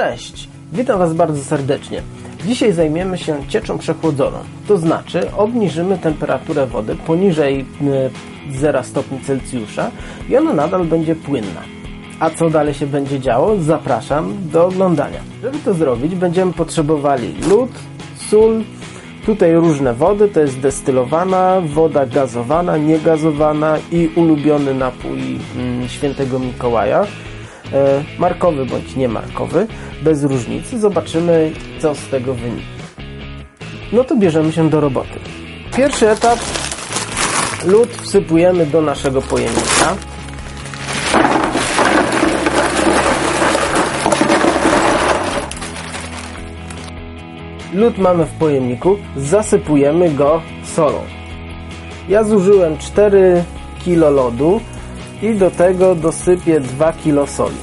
Cześć! Witam Was bardzo serdecznie. Dzisiaj zajmiemy się cieczą przechłodzoną. To znaczy obniżymy temperaturę wody poniżej 0 stopni Celsjusza i ona nadal będzie płynna. A co dalej się będzie działo? Zapraszam do oglądania. Żeby to zrobić, będziemy potrzebowali lód, sól, tutaj różne wody, to jest destylowana, woda gazowana, niegazowana i ulubiony napój świętego Mikołaja. Markowy bądź niemarkowy, bez różnicy. Zobaczymy, co z tego wyniknie. No to bierzemy się do roboty. Pierwszy etap. Lód wsypujemy do naszego pojemnika. Lód mamy w pojemniku, zasypujemy go solą. Ja zużyłem 4 kg lodu i do tego dosypię 2 kg soli.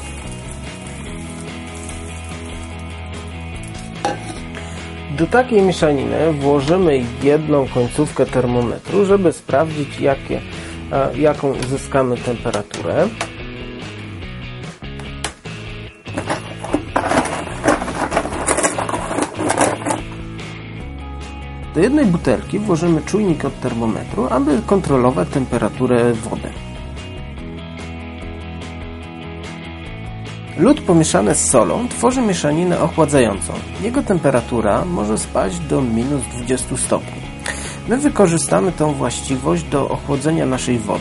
Do takiej mieszaniny włożymy jedną końcówkę termometru, żeby sprawdzić jaką uzyskamy temperaturę. Do jednej butelki włożymy czujnik od termometru, aby kontrolować temperaturę wody. Lód pomieszany z solą tworzy mieszaninę ochładzającą. Jego temperatura może spaść do minus 20 stopni. My wykorzystamy tą właściwość do ochłodzenia naszej wody.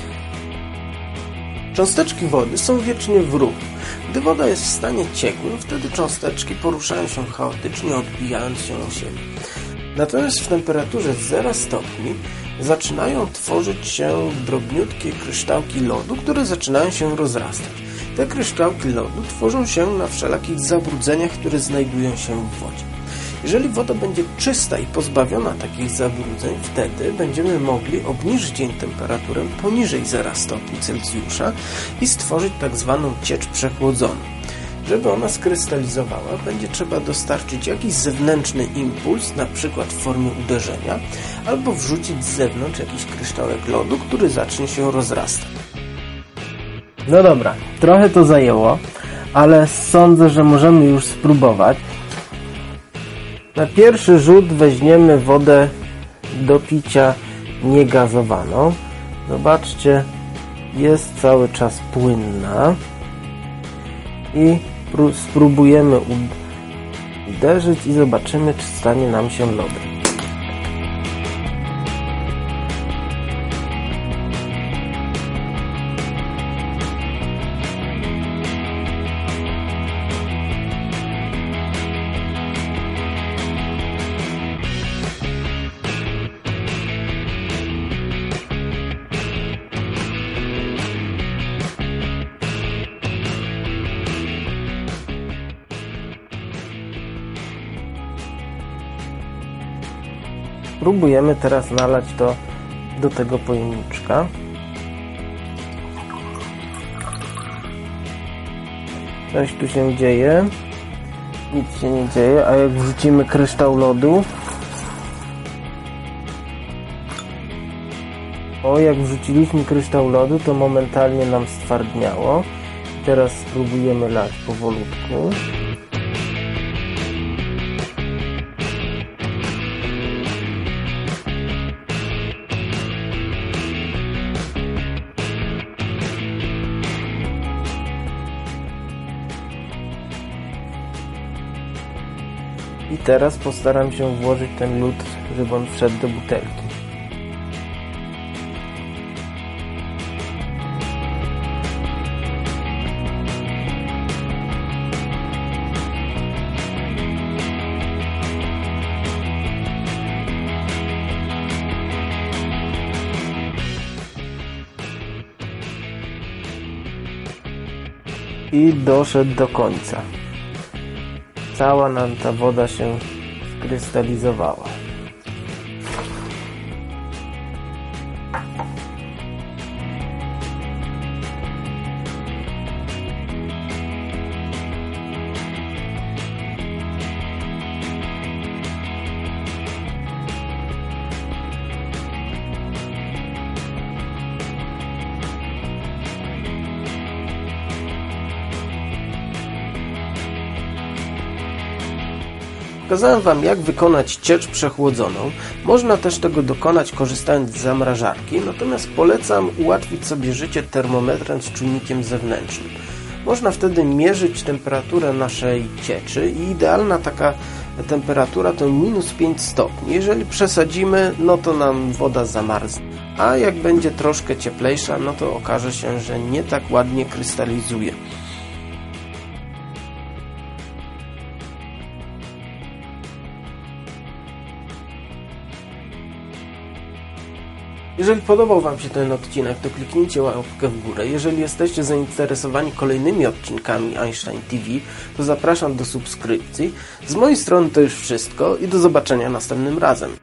Cząsteczki wody są wiecznie w ruchu. Gdy woda jest w stanie ciekłym, wtedy cząsteczki poruszają się chaotycznie, odbijając się o siebie. Natomiast w temperaturze 0 stopni zaczynają tworzyć się drobniutkie kryształki lodu, które zaczynają się rozrastać. Te kryształki lodu tworzą się na wszelakich zabrudzeniach, które znajdują się w wodzie. Jeżeli woda będzie czysta i pozbawiona takich zabrudzeń, wtedy będziemy mogli obniżyć jej temperaturę poniżej 0 stopni Celsjusza i stworzyć tak zwaną ciecz przechłodzoną. Żeby ona skrystalizowała, będzie trzeba dostarczyć jakiś zewnętrzny impuls, na przykład w formie uderzenia, albo wrzucić z zewnątrz jakiś kryształek lodu, który zacznie się rozrastać. No dobra, trochę to zajęło, ale sądzę, że możemy już spróbować. Na pierwszy rzut weźmiemy wodę do picia niegazowaną. Zobaczcie, jest cały czas płynna. I spróbujemy uderzyć i zobaczymy, czy stanie nam się lodem. Spróbujemy teraz nalać to do tego pojemniczka. Coś tu się dzieje. Nic się nie dzieje, a jak wrzucimy kryształ lodu, jak wrzuciliśmy kryształ lodu, to momentalnie nam stwardniało. Teraz spróbujemy lać powolutku. I teraz postaram się włożyć ten lód, żeby on wszedł do butelki. I doszedł do końca. Cała nam ta woda się skrystalizowała. Pokazałem Wam, jak wykonać ciecz przechłodzoną. Można też tego dokonać korzystając z zamrażarki, natomiast polecam ułatwić sobie życie termometrem z czujnikiem zewnętrznym. Można wtedy mierzyć temperaturę naszej cieczy i idealna taka temperatura to -5 stopni. Jeżeli przesadzimy, no to nam woda zamarznie, a jak będzie troszkę cieplejsza, no to okaże się, że nie tak ładnie krystalizuje. Jeżeli podobał Wam się ten odcinek, to kliknijcie łapkę w górę. Jeżeli jesteście zainteresowani kolejnymi odcinkami Einstein TV, to zapraszam do subskrypcji. Z mojej strony to już wszystko i do zobaczenia następnym razem.